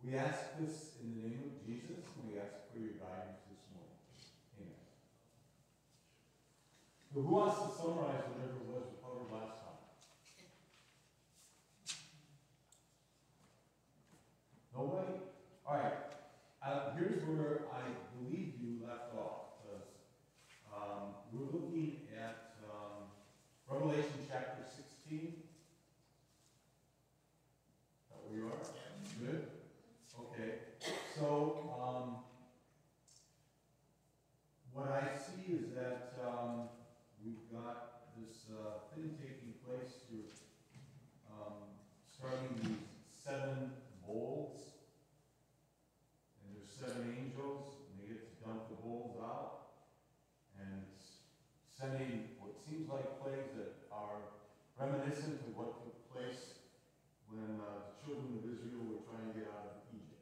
We ask this in the name of Jesus, and we ask for your guidance this morning. Amen. So who wants to summarize whatever it was we covered last time? Nobody? All right. Here's where I believe you left off, because we're looking at Revelation chapter 16. Is that where you are? Yeah. Good? Okay. So, what I see is that we've got this thing taking place. You're starting these 7 bowls, and there's 7 angels, and they get to dump the bowls out, and it's sending what seems like plagues that are reminiscent of what took place when the children of Israel were trying to get out of Egypt.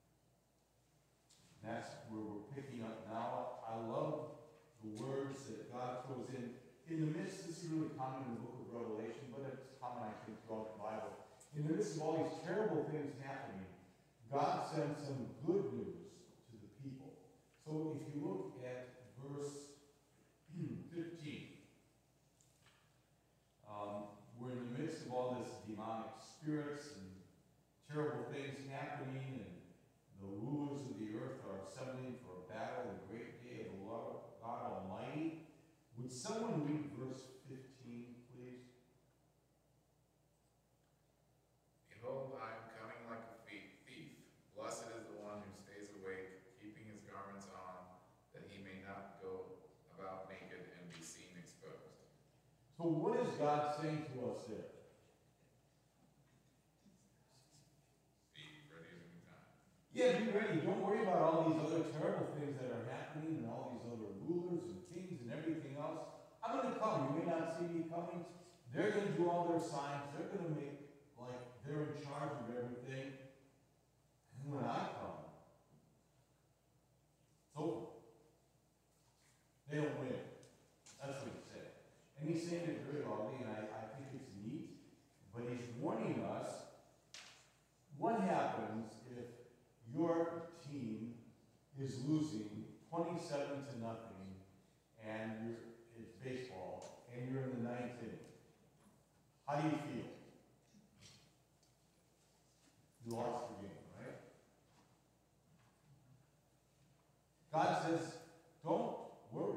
And that's where we're picking up now. I love the words that God throws in the midst. This is really common in the book of Revelation, but it's common, I think, throughout the Bible. In the midst of all these terrible things happening, God sends some good news to the people. So if you look at verse 15, we're in the midst of all this demonic spirits and terrible things happening, and the rulers of the earth are assembling for a battle, the great day of the Lord God Almighty. Would someone read verse 15, please? Behold, I am coming like a thief. Blessed is the one who stays awake, keeping his garments on, that he may not go about naked and be seen exposed. So what is God saying to us there? Be ready at any time. Yeah, be ready. Don't worry about all these other terrible things that are happening and all these other rulers and kings and everything else. I'm going to come. You may not see me coming. They're going to do all their signs. They're going to make like they're in charge of everything. And when I come, it's over. They don't win. That's what he said. And he's saying it very loudly, and I think it's neat. But he's warning us, what happens if your team is losing 27-0, and it's baseball, and you're in the 9th inning? How do you feel? You lost the game, right? God says, don't worry.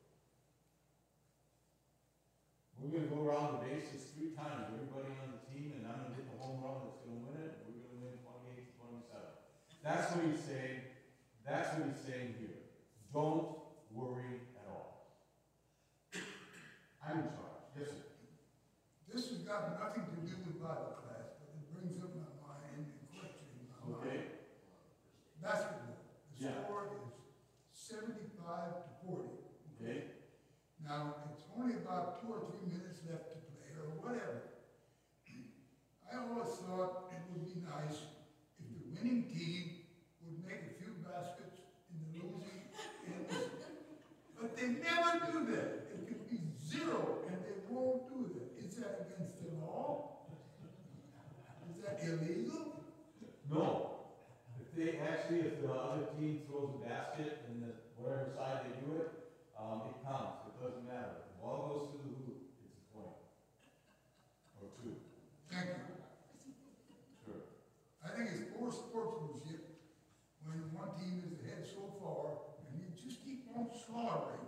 We're going to go around the bases 3 times, everybody on the team, and I'm going to hit the home run that's going to win it, and we're going to win 28-27. That's what he's saying. That's what he's saying here. Don't worry at all. I'm in charge. Yes, sir. This has got nothing to do with Bible class, but it brings up my mind and question in my mind. Basketball. The score is 75-40. Okay. Now, it's only about 2 or 3 minutes left to play, or whatever. I always thought it would be nice if the winning team would make a few baskets in the losing end. But they never do that. It could be 0, and they won't do that. Is that against the law? Is that illegal? No. If the other team throws a basket and whatever side they do it, it counts. It doesn't matter. If the ball goes through the hoop, it's a point. Or 2. Thank you. Sure. I think it's poor sportsmanship when one team is ahead so far and you just keep on slaughtering.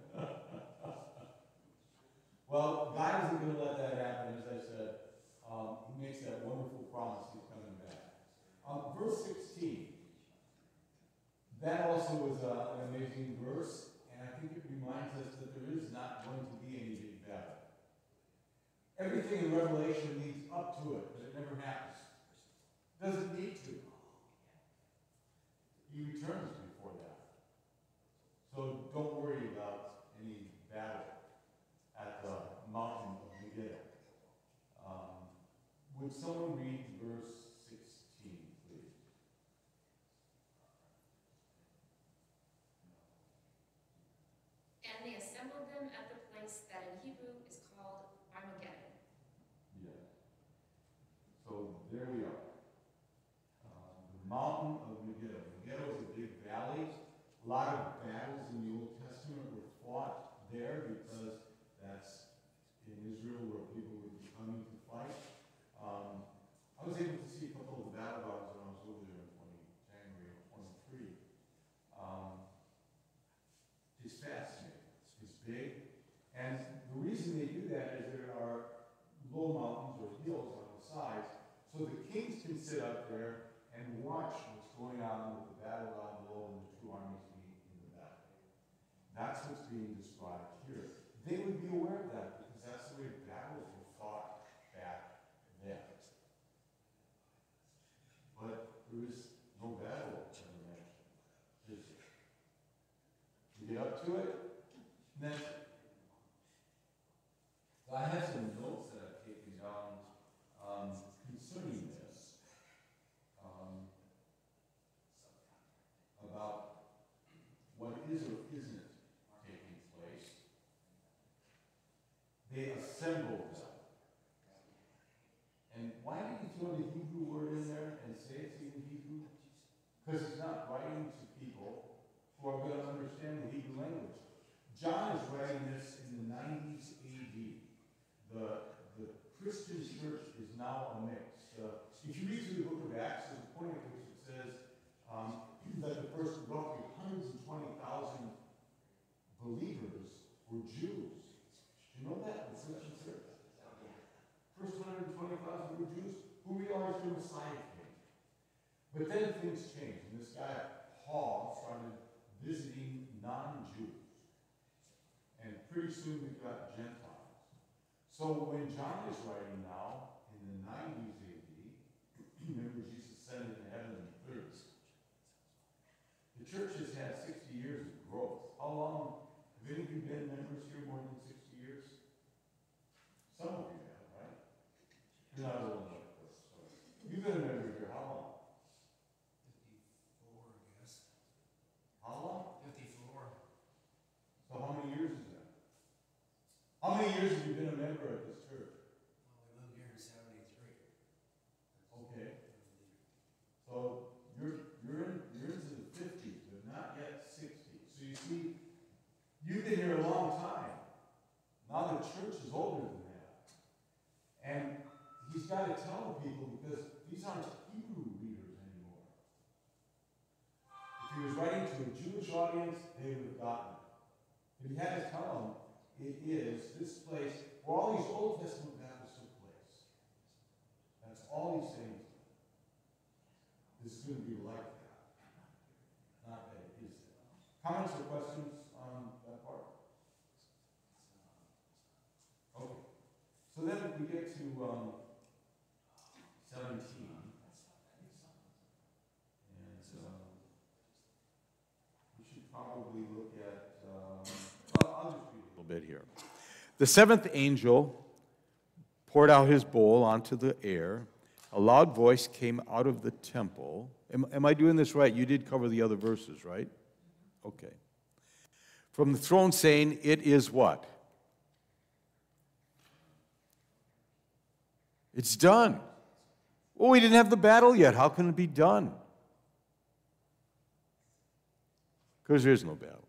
Well, God isn't going to let that happen, as I said. He makes that wonderful promise he's coming back. Verse 16. That also is an amazing verse, and I think it reminds us that there is not going to be any big battle. Everything in Revelation leads up to it, but it never happens. Doesn't need to. He returns before that. So don't worry about any battle at the mountain of Megiddo. Would someone read verse 16, please? And they assembled them at the place that in Hebrew is called Armageddon. Yeah. So mountain of Megiddo. Megiddo is a big valley. A lot of battles in the Old Testament were fought there because that's in Israel where people would be coming to fight. I was able to see a couple of the battle grounds when I was over there in January of 23. It's fascinating. It's big. And the reason they do that is there are low mountains or hills on the sides, so the kings can sit up there and watch what's going on with the battle down below and the two armies meet in the battle. That's what's being described here. They would be aware of that because that's the way battles were fought back then. But there is no battle ever mentioned, is there? You get up to it, and that's it. So I have some notes that I've taken down concerning this, about what is or isn't taking place. They assembled them. And why did he throw the Hebrew word in there and say it's in Hebrew? Because he's not writing to people who are going to understand the Hebrew language. John is writing this in the 90s AD. The Christian church is now a mix. If you read through the book of Acts, there's a point at which it says that the first roughly 120,000 believers were Jews. Do you know that? The Christian church. First 120,000 were Jews who realized the Messiah came. But then things changed, and this guy, Paul, started visiting non-Jews. And pretty soon we've got Gentiles. So when John is writing now, in the 90s AD, remember Jesus ascended to heaven in the 30s. The church has had 60 years of growth. How long, have any of you been members here more than 60 years? Some of you have, right? You're not old enough for this. You've been a member here how long? 54, I guess. How long? 54. So how many years is that? How many years have you been a member at this church? Well, we moved here in 73. Okay. So you're into the 50s, but not yet 60. So you see, you've been here a long time. Now the church is older than that. And he's got to tell the people because these aren't Hebrew readers anymore. If he was writing to a Jewish audience, they would have gotten it. But he had to tell them, it is this place where all these Old Testament battles took place. That's all he's saying to them. This is going to be like that. Not that it is that. Comments or questions on that part? Okay. So then we get to 17. And we should probably look at, I'll just read a little bit here. The seventh angel poured out his bowl onto the air. A loud voice came out of the temple. Am I doing this right? You did cover the other verses, right? Okay. From the throne saying, it is what? It's done. Well, we didn't have the battle yet. How can it be done? Because there is no battle.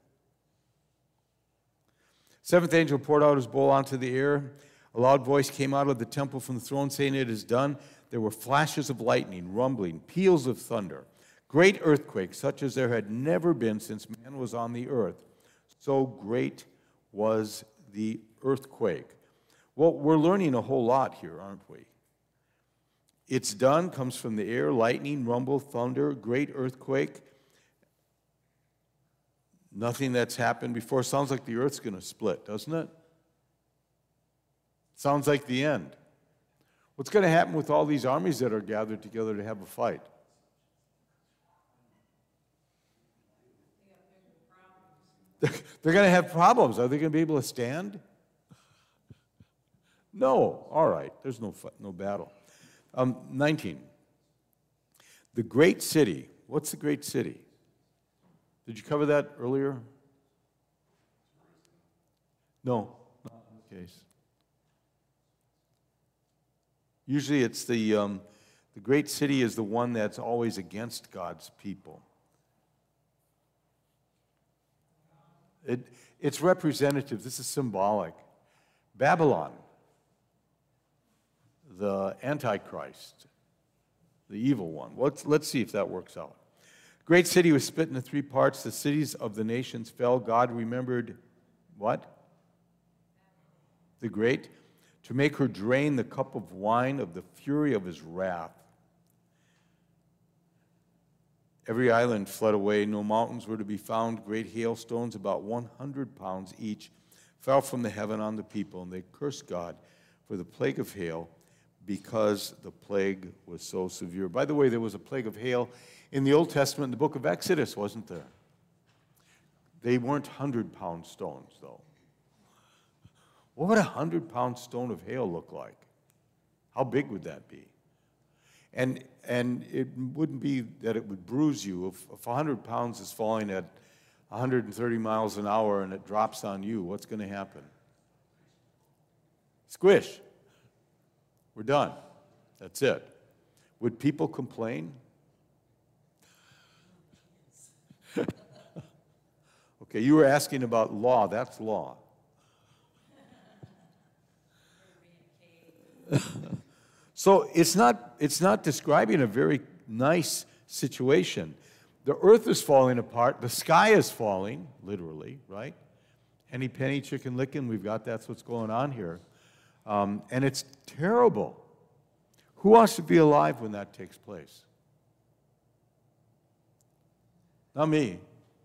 Seventh angel poured out his bowl onto the air. A loud voice came out of the temple from the throne saying, it is done. There were flashes of lightning, rumbling, peals of thunder, great earthquakes such as there had never been since man was on the earth. So great was the earthquake. Well, we're learning a whole lot here, aren't we? It's done comes from the air, lightning, rumble, thunder, great earthquake. Nothing that's happened before. Sounds like the earth's going to split, doesn't it? Sounds like the end. What's going to happen with all these armies that are gathered together to have a fight? They're going to have problems. Are they going to be able to stand? No. All right. There's no battle. 19. The great city. What's the great city? Did you cover that earlier? No, not in this case. Usually it's the The great city is the one that's always against God's people. It's representative. This is symbolic. Babylon, the Antichrist, the evil one. Let's see if that works out. Great city was split into three parts. The cities of the nations fell. God remembered what? The great, to make her drain the cup of wine of the fury of his wrath. Every island fled away. No mountains were to be found. Great hailstones, about 100 pounds each, fell from the heaven on the people, and they cursed God for the plague of hail because the plague was so severe. By the way, there was a plague of hail in the Old Testament, in the book of Exodus, wasn't there? They weren't 100-pound stones, though. What would a 100-pound stone of hail look like? How big would that be? And it wouldn't be that it would bruise you. If 100 pounds is falling at 130 miles an hour and it drops on you, what's going to happen? Squish. We're done. That's it. Would people complain? Okay, you were asking about law. That's law. So it's not describing a very nice situation. The earth is falling apart. The sky is falling, literally, right? Henny penny, chicken licking. We've got that's what's going on here. And it's terrible. Who wants to be alive when that takes place? Not me.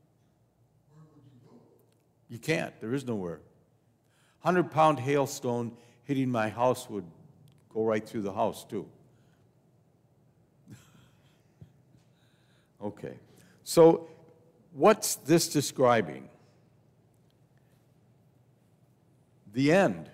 You can't. There is nowhere. 100-pound hailstone hitting my house would go right through the house, too. Okay. So, what's this describing? The end.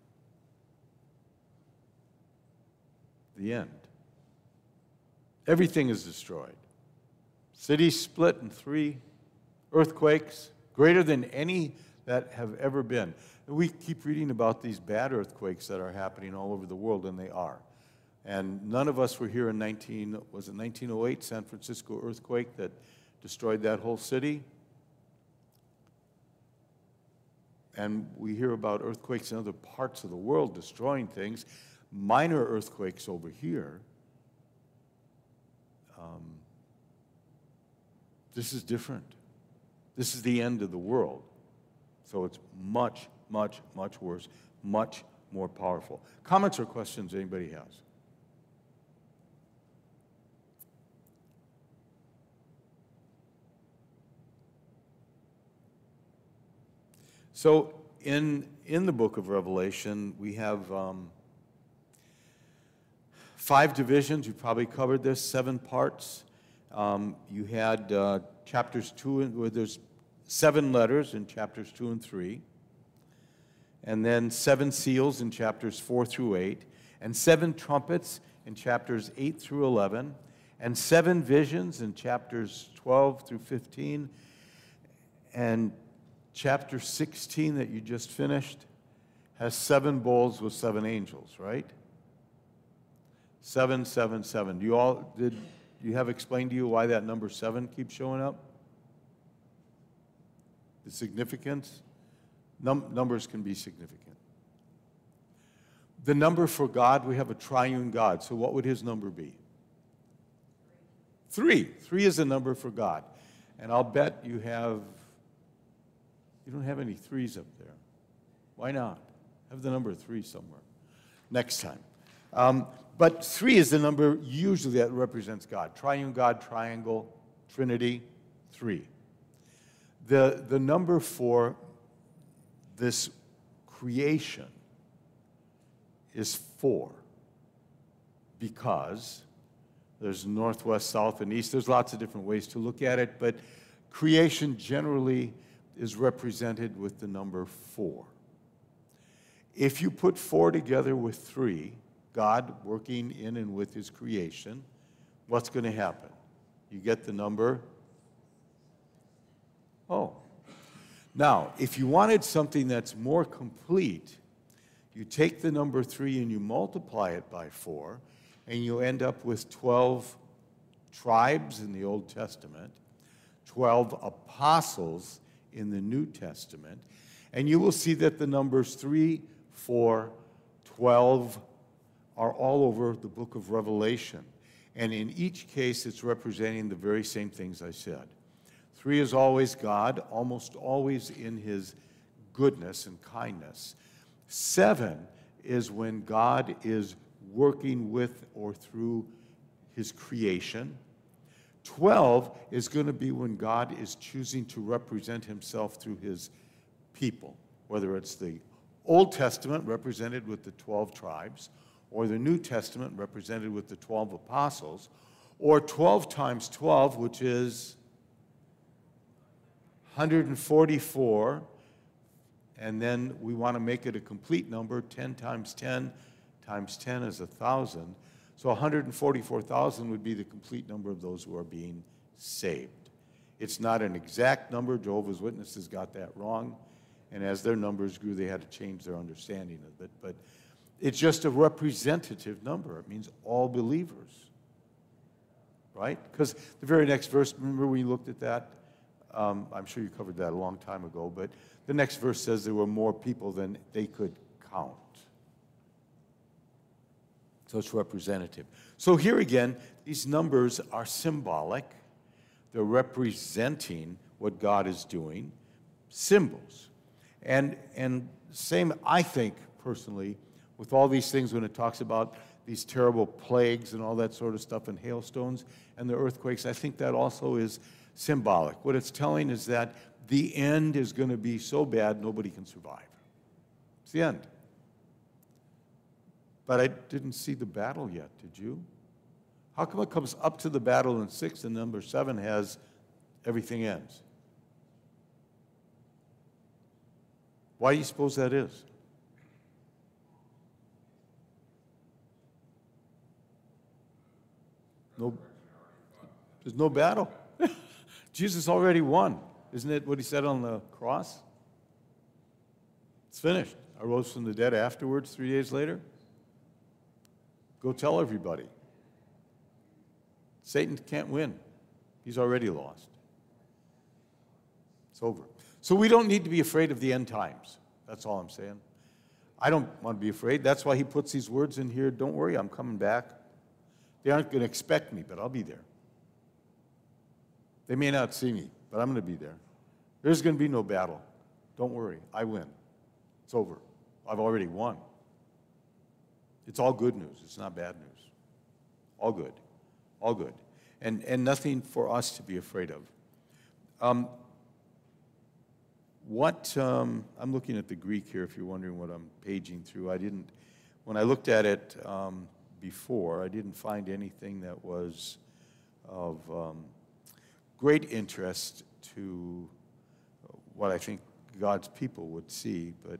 The end. Everything is destroyed. Cities split in three. Earthquakes, greater than any that have ever been. We keep reading about these bad earthquakes that are happening all over the world, and they are. And none of us were here in 1908, San Francisco earthquake that destroyed that whole city? And we hear about earthquakes in other parts of the world destroying things. Minor earthquakes over here. This is different. This is the end of the world. So it's much, much, much worse, much more powerful. Comments or questions anybody has? So in the book of Revelation, we have 5 divisions. You probably covered this, 7 parts. You had chapters 2, where there's 7 letters in chapters 2 and 3, and then 7 seals in chapters 4 through 8, and 7 trumpets in chapters 8 through 11, and 7 visions in chapters 12 through 15, and chapter 16 that you just finished has 7 bowls with 7 angels, right? 7, 7, 7. Did you have explained to you why that number 7 keeps showing up? The significance? Numbers can be significant. The number for God, we have a triune God. So what would his number be? 3. 3 is the number for God. And I'll bet you don't have any 3s up there. Why not? Have the number 3 somewhere. Next time. But 3 is the number usually that represents God. Triune God, triangle, Trinity, 3. The number for this creation is 4, because there's north, west, south, and east. There's lots of different ways to look at it, but creation generally is represented with the number 4. If you put 4 together with 3, God working in and with his creation, what's going to happen? You get the number? Oh. Now, if you wanted something that's more complete, you take the number 3 and you multiply it by 4, and you end up with 12 tribes in the Old Testament, 12 apostles in the New Testament, and you will see that the numbers 3, 4, 12 are all over the book of Revelation. And in each case, it's representing the very same things I said. 3 is always God, almost always in his goodness and kindness. 7 is when God is working with or through his creation. 12 is going to be when God is choosing to represent himself through his people, whether it's the Old Testament represented with the 12 tribes, or the New Testament represented with the 12 apostles, or 12 times 12, which is 144, and then we want to make it a complete number. 10 times 10 times 10 is 1,000. So 144,000 would be the complete number of those who are being saved. It's not an exact number. Jehovah's Witnesses got that wrong. And as their numbers grew, they had to change their understanding of it. But it's just a representative number. It means all believers, right? Because the very next verse, remember we looked at that? I'm sure you covered that a long time ago, but the next verse says there were more people than they could count. So it's representative. So here again, these numbers are symbolic. They're representing what God is doing, symbols. And same, I think, personally, with all these things when it talks about these terrible plagues and all that sort of stuff and hailstones and the earthquakes, I think that also is symbolic. What it's telling is that the end is going to be so bad nobody can survive. It's the end. But I didn't see the battle yet, did you? How come it comes up to the battle in 6 and number 7 has everything ends? Why do you suppose that is? No, there's no battle. Jesus already won. Isn't it what he said on the cross? It's finished. I rose from the dead afterwards 3 days later. Go tell everybody. Satan can't win. He's already lost. It's over. So we don't need to be afraid of the end times. That's all I'm saying. I don't want to be afraid. That's why he puts these words in here. Don't worry, I'm coming back. They aren't going to expect me, but I'll be there. They may not see me, but I'm going to be there. There's going to be no battle. Don't worry, I win. It's over. I've already won. It's all good news. It's not bad news. All good. All good. And nothing for us to be afraid of. I'm looking at the Greek here if you're wondering what I'm paging through. When I looked at it before, I didn't find anything that was of great interest to what I think God's people would see, but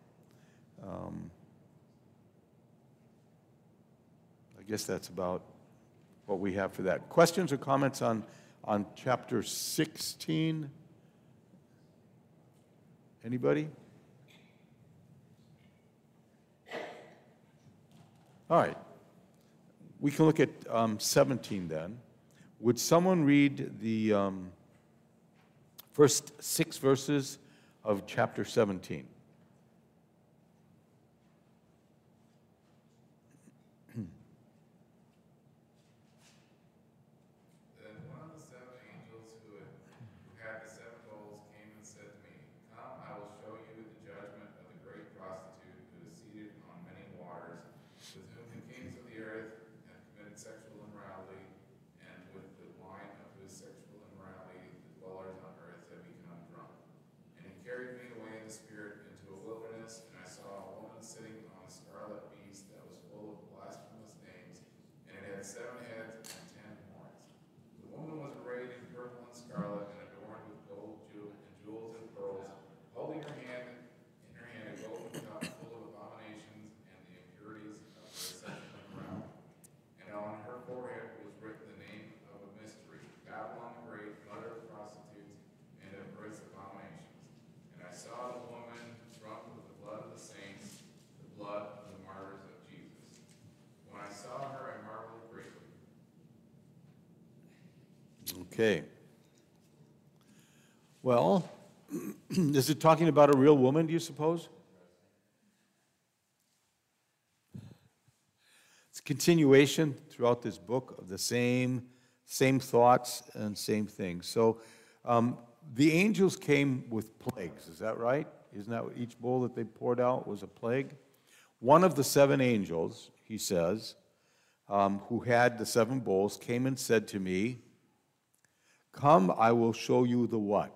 I guess that's about what we have for that. Questions or comments on chapter 16? Anybody? All right. We can look at 17 then. Would someone read the first 6 verses of chapter 17? Then one of the 7 angels who had the 7 bowls came and said to me, "Come, I will show you the judgment of the great prostitute who is seated on many waters, with whom the kings of the earth have committed sexual immorality, and with the wine of whose sexual immorality the dwellers on earth have become drunk." And he carried me away in the spirit Okay. Well, is it talking about a real woman, do you suppose? It's a continuation throughout this book of the same thoughts and same things. So the angels came with plagues, is that right? Isn't that what each bowl that they poured out was a plague? One of the 7 angels, he says, who had the 7 bowls, came and said to me, "Come, I will show you the what?"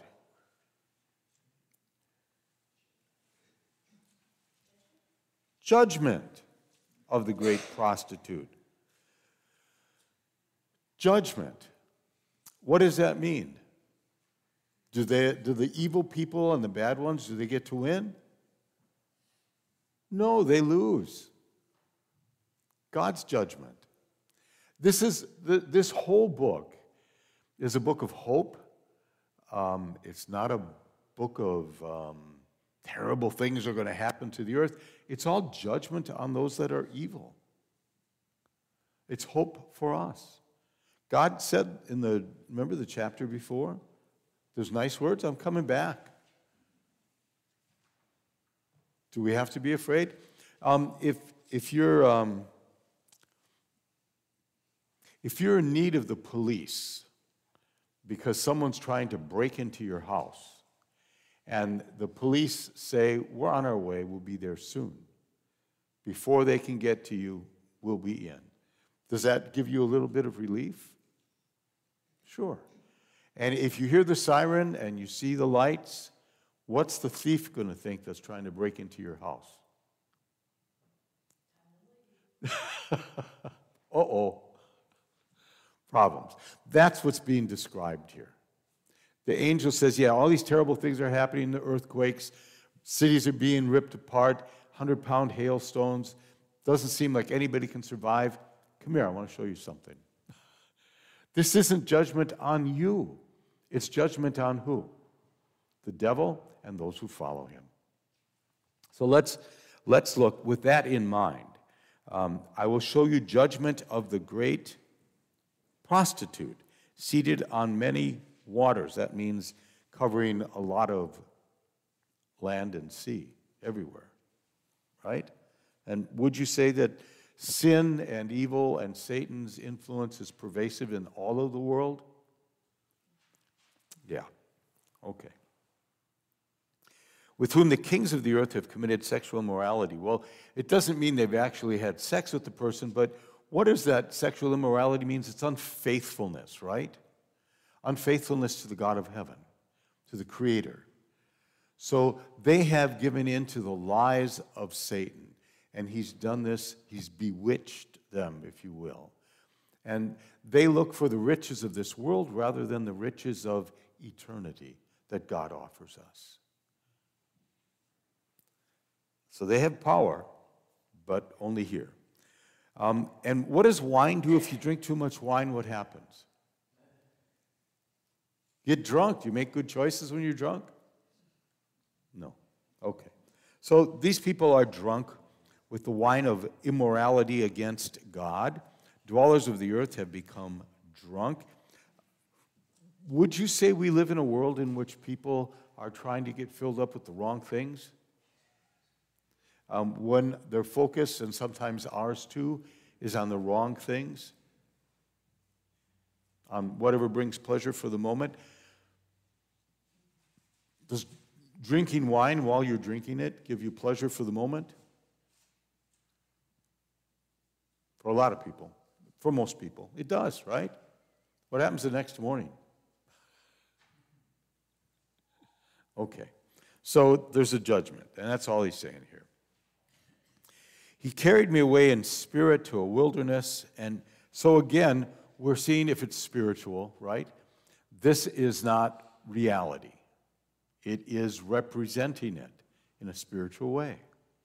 Judgment of the great prostitute. Judgment. What does that mean? Do the evil people and the bad ones, do they get to win? No, they lose. God's judgment. This whole book is a book of hope. It's not a book of terrible things are going to happen to the earth. It's all judgment on those that are evil. It's hope for us. God said remember the chapter before? Those nice words, I'm coming back. Do we have to be afraid? If you're in need of the police because someone's trying to break into your house, and the police say, "We're on our way, we'll be there soon," before they can get to you, we'll be in. Does that give you a little bit of relief? Sure. And if you hear the siren and you see the lights, what's the thief going to think that's trying to break into your house? Uh-oh. Problems. That's what's being described here. The angel says, yeah, all these terrible things are happening, the earthquakes, cities are being ripped apart, 100-pound hailstones. Doesn't seem like anybody can survive. Come here, I want to show you something. This isn't judgment on you. It's judgment on who? The devil and those who follow him. So let's look with that in mind. I will show you judgment of the great prostitute seated on many waters. That means covering a lot of land and sea everywhere, right? And would you say that sin and evil and Satan's influence is pervasive in all of the world? Yeah, okay. With whom the kings of the earth have committed sexual immorality. Well, it doesn't mean they've actually had sex with the person, but what is that sexual immorality means? It's unfaithfulness, right? Unfaithfulness to the God of heaven, to the Creator. So they have given in to the lies of Satan, and he's done this, he's bewitched them, if you will. And they look for the riches of this world rather than the riches of eternity that God offers us. So they have power, but only here. And what does wine do? If you drink too much wine, what happens? Get drunk. Do you make good choices when you're drunk? No. Okay. So these people are drunk with the wine of immorality against God. Dwellers of the earth have become drunk. Would you say we live in a world in which people are trying to get filled up with the wrong things? When their focus, and sometimes ours too, is on the wrong things, on whatever brings pleasure for the moment. Does drinking wine while you're drinking it give you pleasure for the moment? For a lot of people, for most people, it does, right? What happens the next morning? Okay, so there's a judgment, and that's all he's saying here. He carried me away in spirit to a wilderness, and so again, we're seeing if it's spiritual, right? This is not reality. It is representing it in a spiritual way.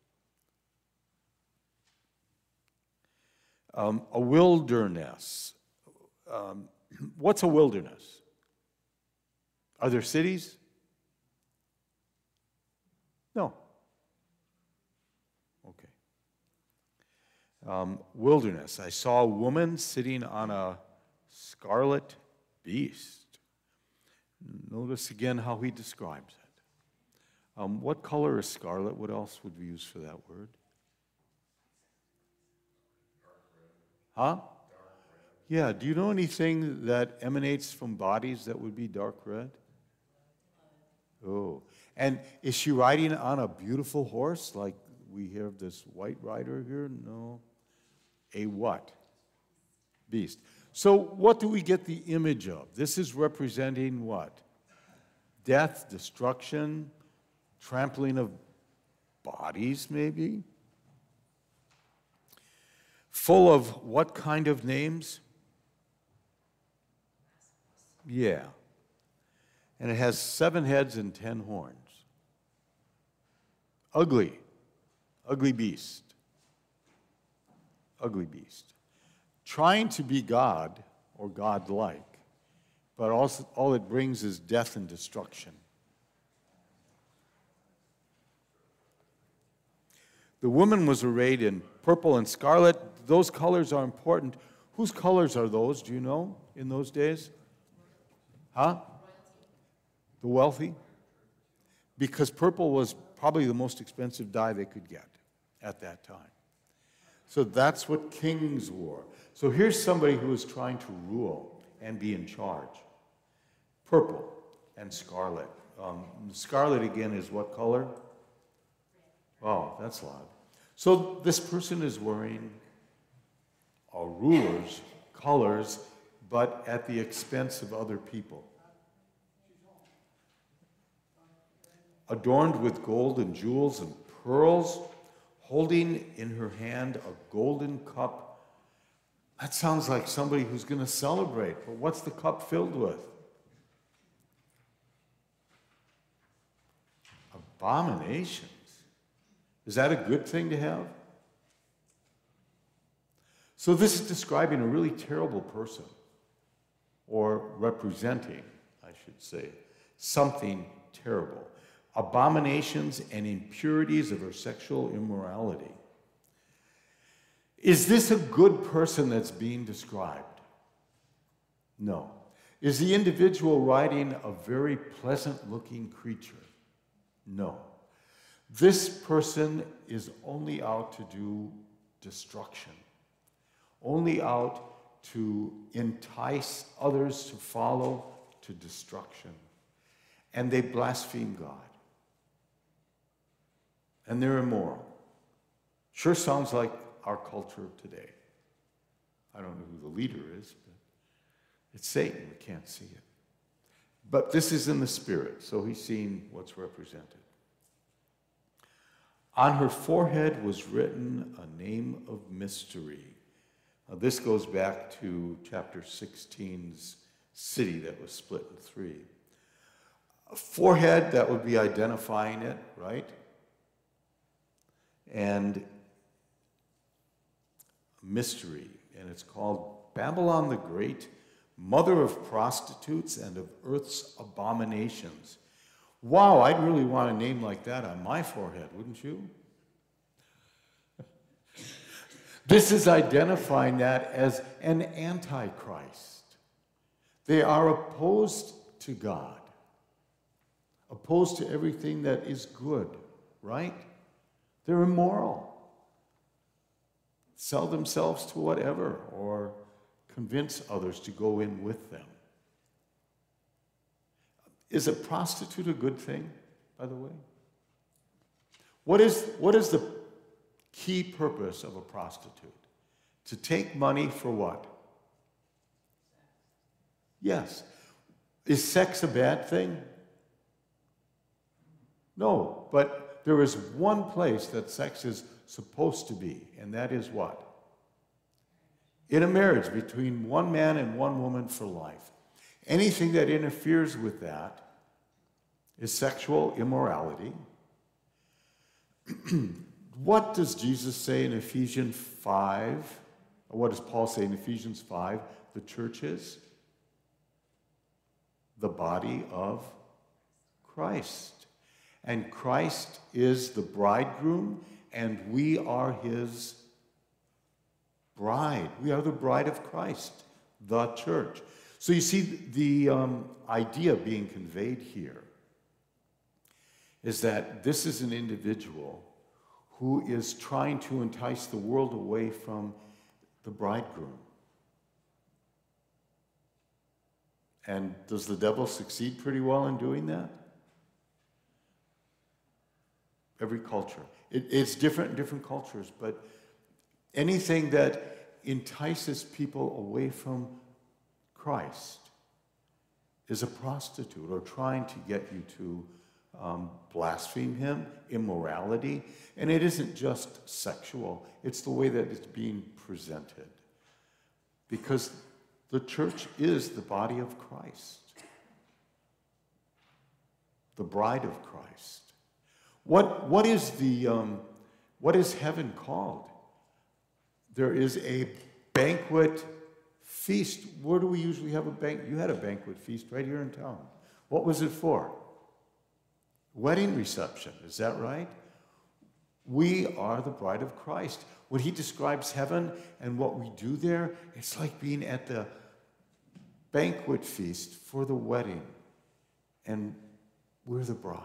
A wilderness. What's a wilderness? Are there cities? No. Okay. Wilderness. I saw a woman sitting on a scarlet beast. Notice again how he describes it. What color is scarlet? What else would we use for that word? Huh? Yeah, do you know anything that emanates from bodies that would be dark red? Oh, and is she riding on a beautiful horse like we have this white rider here? No. A what? Beast. So what do we get the image of? This is representing what? Death, destruction, trampling of bodies maybe? Full of what kind of names? Yeah. And it has 7 heads and 10 horns. Ugly. Ugly beast. Ugly beast. Trying to be God or God-like, but also all it brings is death and destruction. The woman was arrayed in purple and scarlet. Those colors are important. Whose colors are those, do you know, in those days? Huh? The wealthy? Because purple was probably the most expensive dye they could get at that time. So that's what kings wore. So here's somebody who is trying to rule and be in charge. Purple and scarlet. Scarlet, again, is what color? Oh, that's loud. So this person is wearing a ruler's colors, but at the expense of other people. Adorned with gold and jewels and pearls, holding in her hand a golden cup. That sounds like somebody who's going to celebrate, but what's the cup filled with? Abominations. Is that a good thing to have? So this is describing a really terrible person, or representing, I should say, something terrible. Abominations and impurities of her sexual immorality. Is this a good person that's being described? No. Is the individual riding a very pleasant-looking creature? No. This person is only out to do destruction, only out to entice others to follow to destruction. And they blaspheme God. And they're immoral. Sure sounds like our culture today. I don't know who the leader is, but it's Satan. We can't see it. But this is in the spirit, so he's seeing what's represented. On her forehead was written a name of mystery. Now, this goes back to chapter 16's city that was split in 3. A forehead, that would be identifying it, right? And mystery, and it's called Babylon the Great, mother of prostitutes and of earth's abominations. Wow, I'd really want a name like that on my forehead, wouldn't you? This is identifying that as an antichrist. They are opposed to God, opposed to everything that is good, right? They're immoral. Sell themselves to whatever, or convince others to go in with them. Is a prostitute a good thing, by the way? What is the key purpose of a prostitute? To take money for what? Yes. Is sex a bad thing? No, but there is one place that sex is supposed to be, and that is what? In a marriage between one man and one woman for life. Anything that interferes with that is sexual immorality. What does Jesus say in Ephesians 5? Or what does Paul say in Ephesians 5? The church is the body of Christ. And Christ is the bridegroom, and we are his bride. We are the bride of Christ, the church. So you see, the idea being conveyed here is that this is an individual who is trying to entice the world away from the bridegroom. And does the devil succeed pretty well in doing that? Every culture. It's different in different cultures, but anything that entices people away from Christ is a prostitute or trying to get you to blaspheme him, immorality. And it isn't just sexual, it's the way that it's being presented. Because the church is the body of Christ, the bride of Christ. What is heaven called? There is a banquet feast. Where do we usually have a banquet? You had a banquet feast right here in town. What was it for? Wedding reception, is that right? We are the bride of Christ. When he describes heaven and what we do there, it's like being at the banquet feast for the wedding, and we're the bride.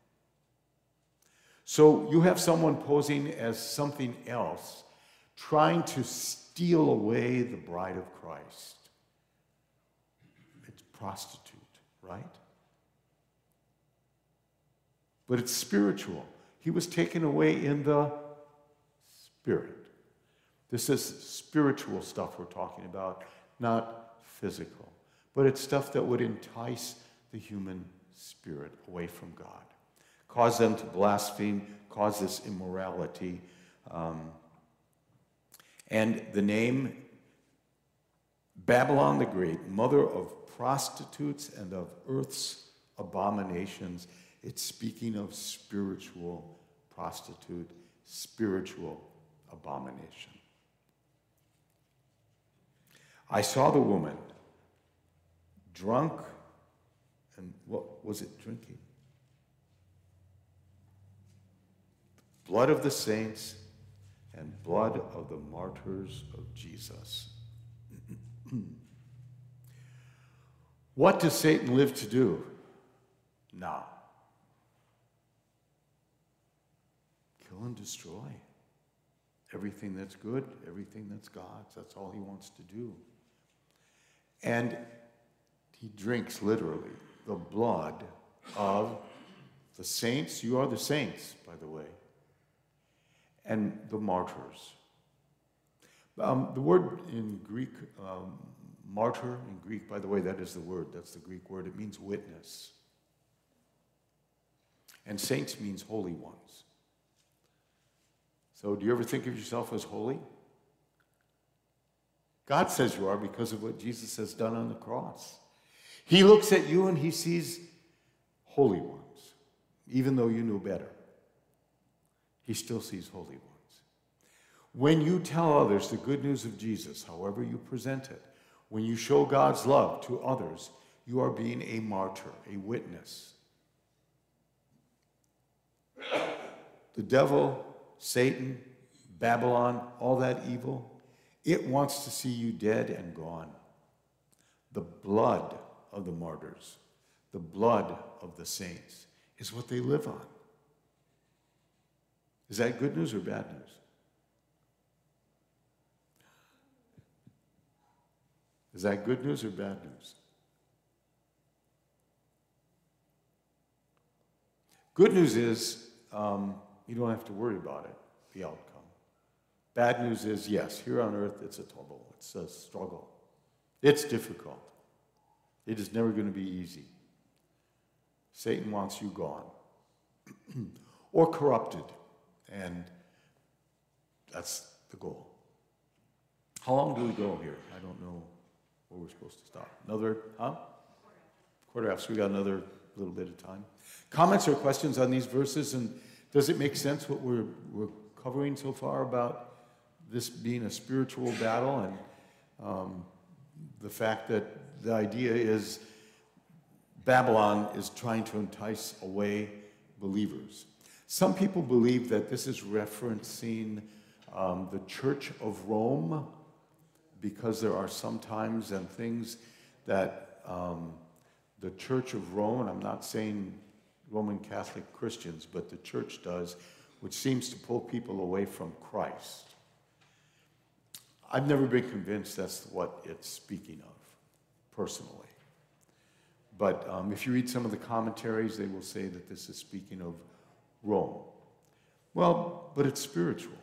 So you have someone posing as something else, trying to steal away the bride of Christ. It's prostitute, right? But it's spiritual. He was taken away in the spirit. This is spiritual stuff we're talking about, not physical. But it's stuff that would entice the human spirit away from God, cause them to blaspheme, cause this immorality. And the name Babylon the Great, mother of prostitutes and of earth's abominations, it's speaking of spiritual prostitute, spiritual abomination. I saw the woman drunk, and what was it drinking? Blood of the saints and blood of the martyrs of Jesus. What does Satan live to do now? Kill and destroy. Everything that's good, everything that's God's, that's all he wants to do. And he drinks literally the blood of the saints. You are the saints, by the way. And the martyrs. The word in Greek, martyr in Greek, by the way, that is the word. That's the Greek word. It means witness. And saints means holy ones. So do you ever think of yourself as holy? God says you are because of what Jesus has done on the cross. He looks at you and he sees holy ones, even though you knew better. He still sees holy ones. When you tell others the good news of Jesus, however you present it, when you show God's love to others, you are being a martyr, a witness. The devil, Satan, Babylon, all that evil, it wants to see you dead and gone. The blood of the martyrs, the blood of the saints is what they live on. Is that good news or bad news? Is that good news or bad news? Good news is you don't have to worry about it, the outcome. Bad news is, yes, here on earth it's a trouble, it's a struggle. It's difficult. It is never going to be easy. Satan wants you gone or corrupted, and that's the goal. How long do we go here? I don't know where we're supposed to stop. Another, quarter after, so we got another little bit of time. Comments or questions on these verses, and does it make sense what we're covering so far about this being a spiritual battle and the fact that the idea is Babylon is trying to entice away believers? Some people believe that this is referencing the Church of Rome, because there are some times and things that the Church of Rome, and I'm not saying Roman Catholic Christians, but the church does, which seems to pull people away from Christ. I've never been convinced that's what it's speaking of, personally. But if you read some of the commentaries, they will say that this is speaking of Rome. Well, but it's spiritual.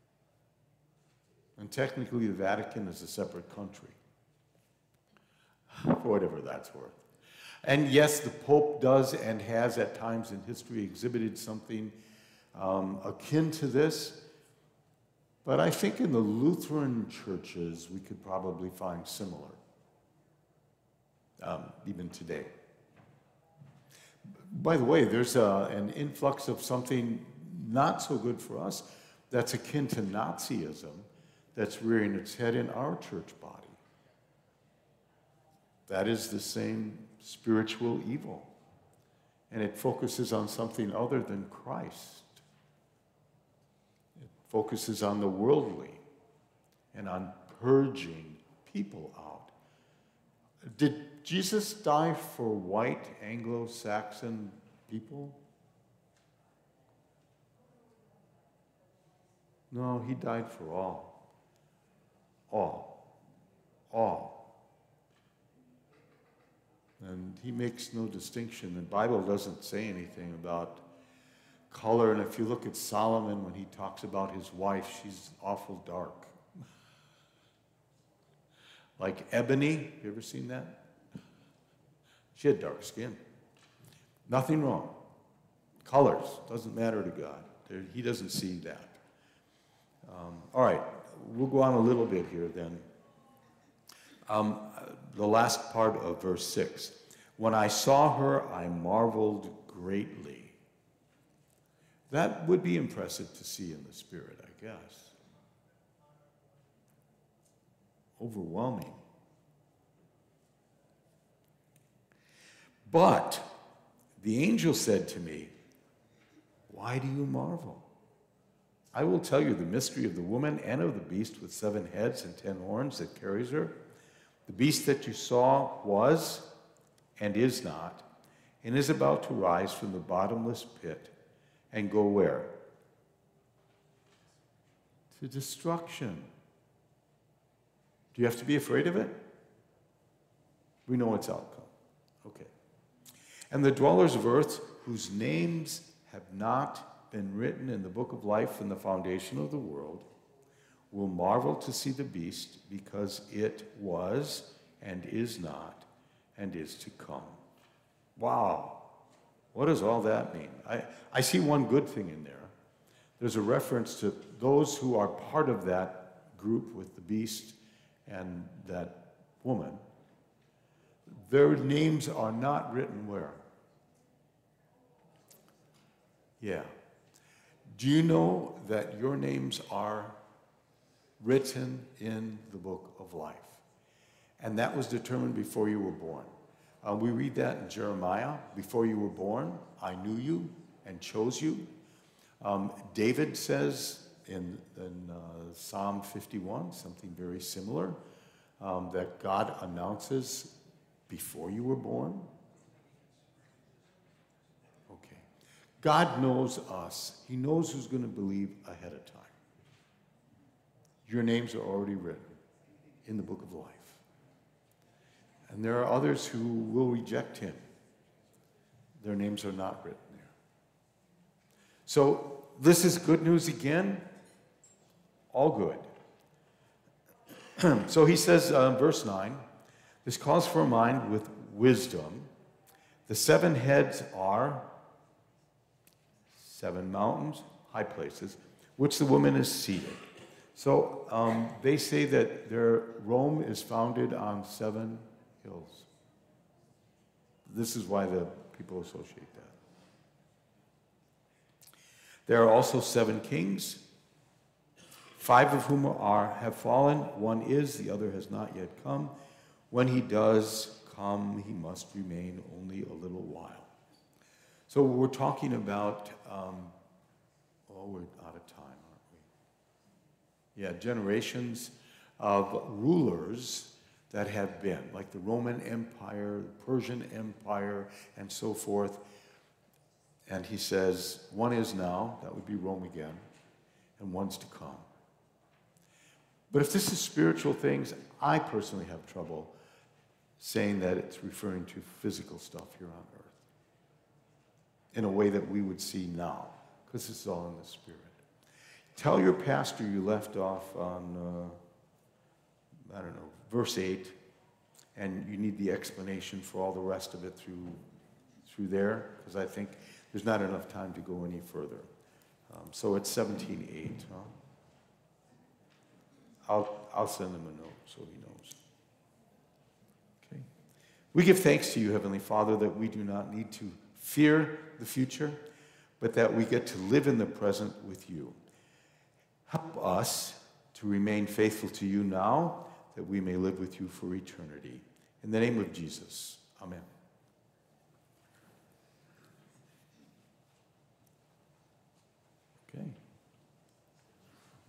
And technically, the Vatican is a separate country, for whatever that's worth. And yes, the Pope does and has at times in history exhibited something akin to this. But I think in the Lutheran churches, we could probably find similar, even today. By the way, there's an influx of something not so good for us that's akin to Nazism that's rearing its head in our church body. That is the same spiritual evil. And it focuses on something other than Christ. It focuses on the worldly and on purging people out. Did Jesus die for white Anglo-Saxon people? No, he died for all. All. And he makes no distinction. The Bible doesn't say anything about color. And if you look at Solomon, when he talks about his wife, she's awful dark. Like ebony. You ever seen that? She had dark skin. Nothing wrong. Colors. Doesn't matter to God. He doesn't see that. All right. We'll go on a little bit here then. The last part of verse 6. When I saw her, I marveled greatly. That would be impressive to see in the spirit, I guess. Overwhelming. But the angel said to me, why do you marvel? I will tell you the mystery of the woman and of the beast with 7 heads and 10 horns that carries her. The beast that you saw was and is not, and is about to rise from the bottomless pit and go where? To destruction. Do you have to be afraid of it? We know its outcome. Okay. And the dwellers of earth, whose names have not been written in the book of life from the foundation of the world, will marvel to see the beast, because it was and is not and is to come. Wow. What does all that mean? I see one good thing in there. There's a reference to those who are part of that group with the beast and that woman. Their names are not written where? Yeah. Do you know that your names are written in the book of life? And that was determined before you were born. We read that in Jeremiah. Before you were born, I knew you and chose you. David says in Psalm 51, something very similar, that God announces before you were born. Okay. God knows us. He knows who's going to believe ahead of time. Your names are already written in the book of life. And there are others who will reject him. Their names are not written there. So this is good news again. All good. So he says, verse 9, this calls for a mind with wisdom. The 7 heads are 7 mountains, high places, which the woman is seated. So they say that Rome is founded on 7 hills. This is why the people associate that. There are also 7 kings, 5 of whom have fallen. One is, the other has not yet come. When he does come, he must remain only a little while. So we're talking about, we're out of time, aren't we? Yeah, generations of rulers that have been, like the Roman Empire, the Persian Empire, and so forth. And he says, one is now, that would be Rome again, and one's to come. But if this is spiritual things, I personally have trouble saying that it's referring to physical stuff here on earth in a way that we would see now, because this is all in the Spirit. Tell your pastor you left off on, verse 8, and you need the explanation for all the rest of it through there, because I think there's not enough time to go any further. So it's 17:8. Huh? I'll send him a note so he knows. Okay. We give thanks to you, Heavenly Father, that we do not need to fear the future, but that we get to live in the present with you. Help us to remain faithful to you now, that we may live with you for eternity. In the name of Jesus, amen.